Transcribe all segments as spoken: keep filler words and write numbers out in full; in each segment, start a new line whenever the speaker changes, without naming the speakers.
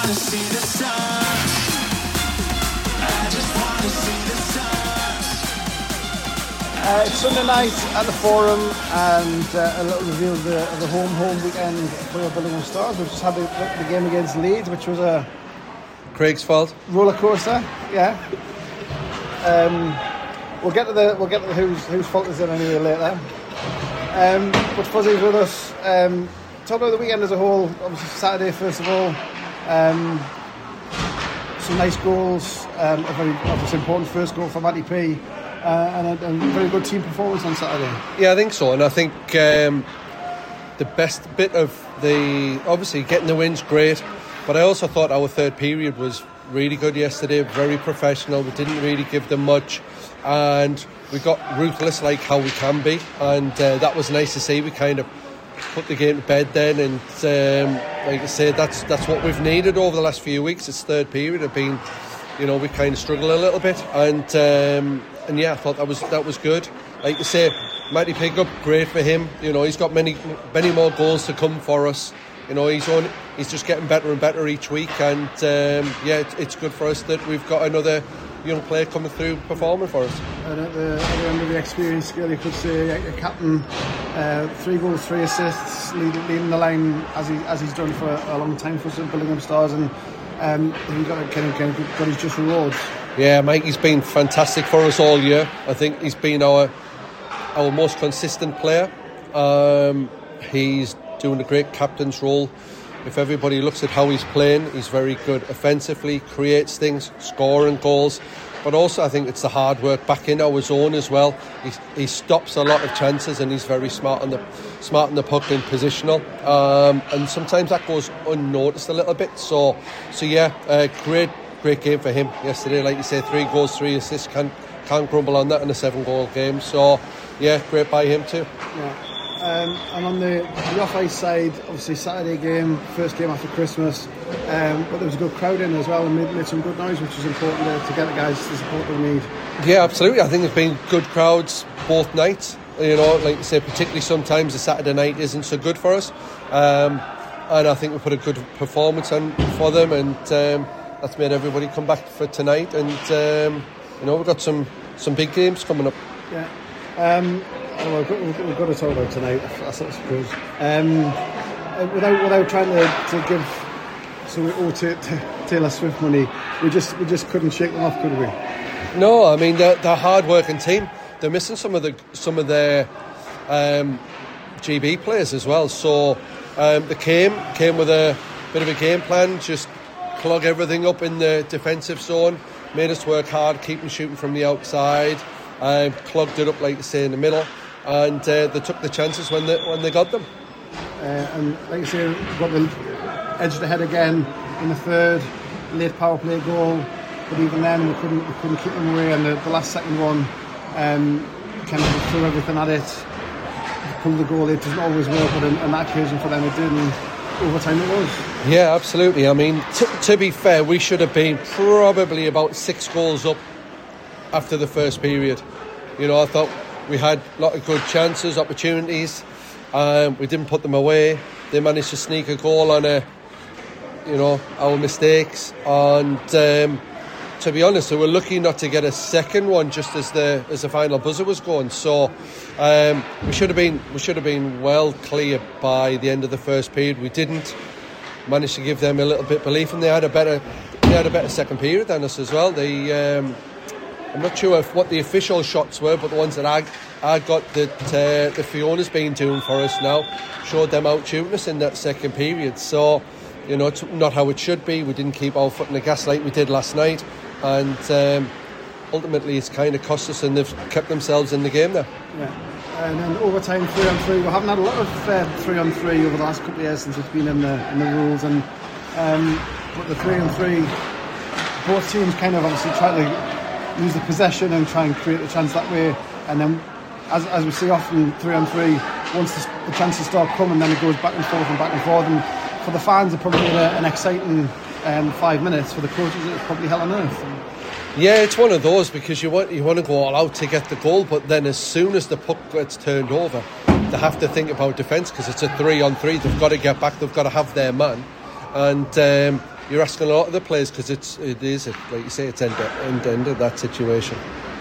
wanna see the sun. I just wanna see the sun.
Uh, it's Sunday night at the Forum, and uh, a little review of the, of the home home weekend for Billingham Stars. We've just had the, the game against Leeds, which was a
Craig's fault.
roller coaster. Yeah. Um, we'll get to the we'll get to the whose whose fault is it anyway later. Um, but Fuzzy's with us. Um, talk about the weekend as a whole. Obviously Saturday first of all. Um, some nice goals. Um, a very obviously important first goal for Matty P. Uh, and a, a very good team performance on Saturday.
Yeah, I think so, and I think um, the best bit of the obviously getting the win's great, but I also thought our third period was really good yesterday. Very professional. We didn't really give them much, and we got ruthless like how we can be, and uh, that was nice to see. We kind of put the game to bed then, and um, like I said, that's that's what we've needed over the last few weeks. This third period have been, you know, we kind of struggled a little bit, and um, and yeah, I thought that was that was good. Like you say, Matty Pickup, great for him. You know, he's got many many more goals to come for us. You know, he's on. He's just getting better and better each week, and um, yeah, it, it's good for us that we've got another young player coming through performing for us.
And at the, at the end of the experience scale, you could say a captain, uh, three goals, three assists, leading, leading the line as he as he's done for a long time for Billingham Stars, and um, he got kind of, kind of got his just rewards.
Yeah, Mikey's been fantastic for us all year. I think he's been our our most consistent player. Um, he's doing a great captain's role. If everybody looks at how he's playing, he's very good offensively, creates things, scoring goals, but also I think it's the hard work back in our zone as well. He, he stops a lot of chances, and he's very smart on the smart on the puck and positional, um, and sometimes that goes unnoticed a little bit. So, so yeah, uh, great. Great game for him yesterday. Like you say, three goals, three assists. Can't, can't grumble on that in a seven-goal game. So, yeah, great by him too.
Yeah. Um, and on the, the off-ice side, obviously Saturday game, first game after Christmas, um, but there was a good crowd in as well, and made, made some good noise, which was important to, to get the guys the support they need.
Yeah, absolutely. I think there's been good crowds both nights. You know, like you say, particularly sometimes the Saturday night isn't so good for us. Um, and I think we put a good performance on for them, and um, that's made everybody come back for tonight, and um, you know, we've got some, some big games coming up.
Yeah, um, well, we've, got, we've got to talk about tonight, I suppose. Um, without without trying to, to give so we owe to, to Taylor Swift money, we just we just couldn't shake them off, could we?
No, I mean they're, they're a hard-working team. They're missing some of the some of their um, G B players as well. So um, they came came with a bit of a game plan, just plug everything up in the defensive zone, made us work hard, keep them shooting from the outside, uh, clogged it up, like you say, in the middle, and uh, they took the chances when they when they got them.
Uh, and like you say, got the edged ahead again in the third, late power play goal, but even then we couldn't we couldn't keep them away. And the, the last second one, um, kind of threw everything at it, pulled the goal. It doesn't always work, but on that occasion for them it did. And overtime it was.
Yeah, absolutely. I mean, t- to be fair, we should have been probably about six goals up after the first period. You know, I thought we had a lot of good chances, opportunities. Um, we didn't put them away. They managed to sneak a goal on a, you know, our mistakes. And um, to be honest, we were lucky not to get a second one just as the as the final buzzer was going. So um, we should have been we should have been well clear by the end of the first period. We didn't manage to give them a little bit of belief, and they had a better they had a better second period than us as well. They um, I'm not sure if what the official shots were, but the ones that I I got that uh, the Fiona's been doing for us now showed them out shooting us in that second period. So, you know, it's not how it should be. We didn't keep our foot in the gas like we did last night, and um, ultimately it's kind of cost us, and they've kept themselves in the game there.
Yeah. And then overtime three on three. We haven't had a lot of uh, three on three over the last couple of years since it's been in the in the rules, and um, but the three on three, both teams kind of obviously try to use the possession and try and create a chance that way, and then as as we see often three on three, once the, the chances start coming, then it goes back and forth and back and forth, and for the fans it probably had a, an exciting um, five minutes. For the coaches it's probably hell on earth.
Yeah, it's one of those, because you want you want to go all out to get the goal, but then as soon as the puck gets turned over, they have to think about defence, because it's a three on three. They've got to get back. They've got to have their man, and um, you're asking a lot of the players because it's it is like you say it's end end end of that situation.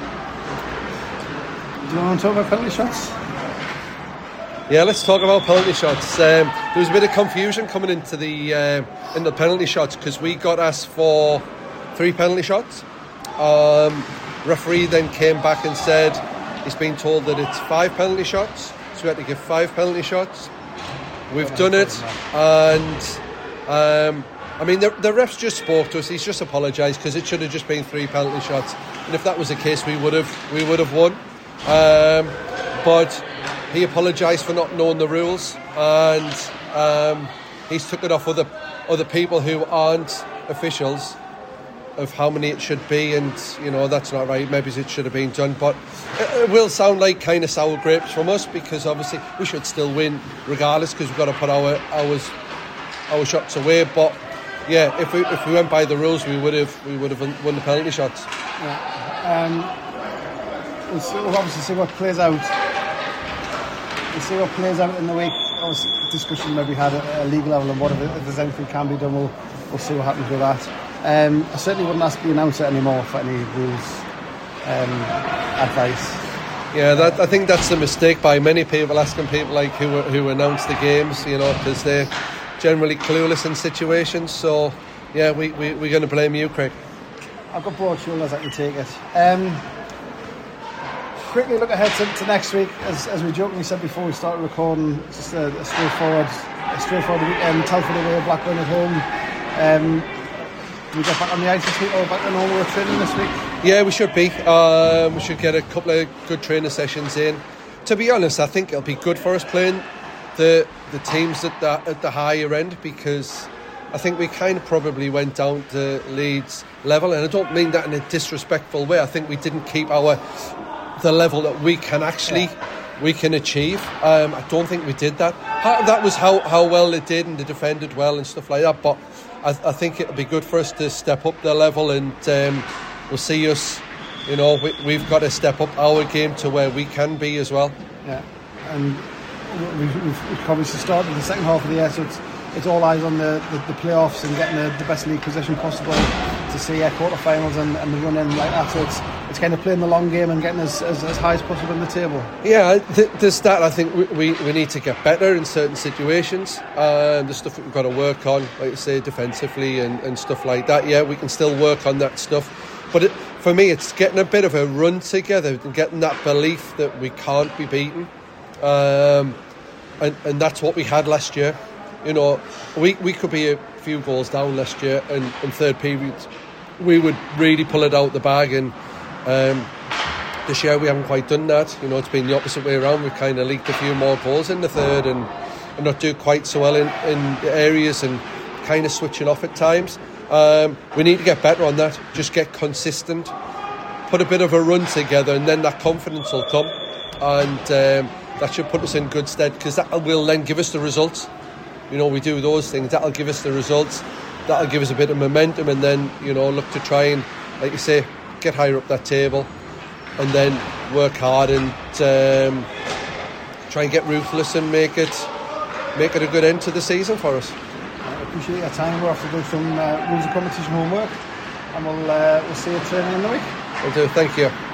Do you want to talk about penalty shots?
Yeah, let's talk about penalty shots. Um, there was a bit of confusion coming into the uh, in the penalty shots because we got asked for three penalty shots. Um, referee then came back and said he's been told that it's five penalty shots, so we had to give five penalty shots. We've done it, and um, I mean the, the refs just spoke to us. He's just apologised because it should have just been three penalty shots, and if that was the case, we would have we would have won. Um, but he apologised for not knowing the rules, and um, he's took it off other other people who aren't officials of how many it should be, and you know that's not right. Maybe it should have been done, but it, it will sound like kind of sour grapes from us because obviously we should still win regardless because we've got to put our ours our shots away. But yeah, if we if we went by the rules, we would have we would have won the penalty shots.
Yeah. Um, we'll, see, we'll obviously see what plays out. We'll see what plays out in the week. Obviously, discussion maybe had at a legal level and what if, if there's anything can be done. We'll we'll see what happens with that. Um, I certainly wouldn't ask the announcer anymore for any rules um, advice.
Yeah, that, I think that's the mistake by many people, asking people like who who announce the games, you know, because they're generally clueless in situations. So, yeah, we, we, we're going to blame you, Craig.
I've got broad shoulders, I can take it. Um, quickly look ahead to, to next week. As, as we jokingly said before we started recording, it's just a, a straightforward a straightforward weekend. Telford away, Blackburn at home. Um, we get back on the ice this week or back to normal training this week?
Yeah, we should be. Um, we should get a couple of good training sessions in. To be honest, I think it'll be good for us playing the the teams at the, at the higher end because I think we kind of probably went down to Leeds level, and I don't mean that in a disrespectful way. I think we didn't keep our the level that we can actually yeah. we can achieve. Um, I don't think we did that. Part of that was how, how well they did and they defended well and stuff like that, but I, I think it'll be good for us to step up the level, and um, we'll see us, you know, we, we've got to step up our game to where we can be as well.
Yeah, and we've, we've, we've obviously started the second half of the year, so it's, it's all eyes on the, the, the playoffs and getting the, the best league position possible to see uh, quarterfinals and, and the run in like that. So it's it's kind of playing the long game and getting as, as, as high as possible in the table.
Yeah, th- there's that. I think we, we, we need to get better in certain situations. Uh, the stuff that we've got to work on, like you say, defensively and, and stuff like that. Yeah, we can still work on that stuff. But it, for me, it's getting a bit of a run together and getting that belief that we can't be beaten. Um, and, and that's what we had last year. You know, we, we could be a few goals down last year, and in third periods we would really pull it out the bag, and um, this year we haven't quite done that. You know, it's been the opposite way around. We've kind of leaked a few more goals in the third and, and not do quite so well in, in areas and kind of switching off at times. Um, we need to get better on that, just get consistent, put a bit of a run together, and then that confidence will come, and um, that should put us in good stead, because that will then give us the results. You know, we do those things, that'll give us the results, that'll give us a bit of momentum, and then, you know, look to try and, like you say, get higher up that table, and then work hard and um, try and get ruthless and make it make it a good end to the season for us.
I appreciate your time. We'll have to do some uh, rules of competition homework, and we'll uh, we'll see you training in the week.
We'll do. Thank you.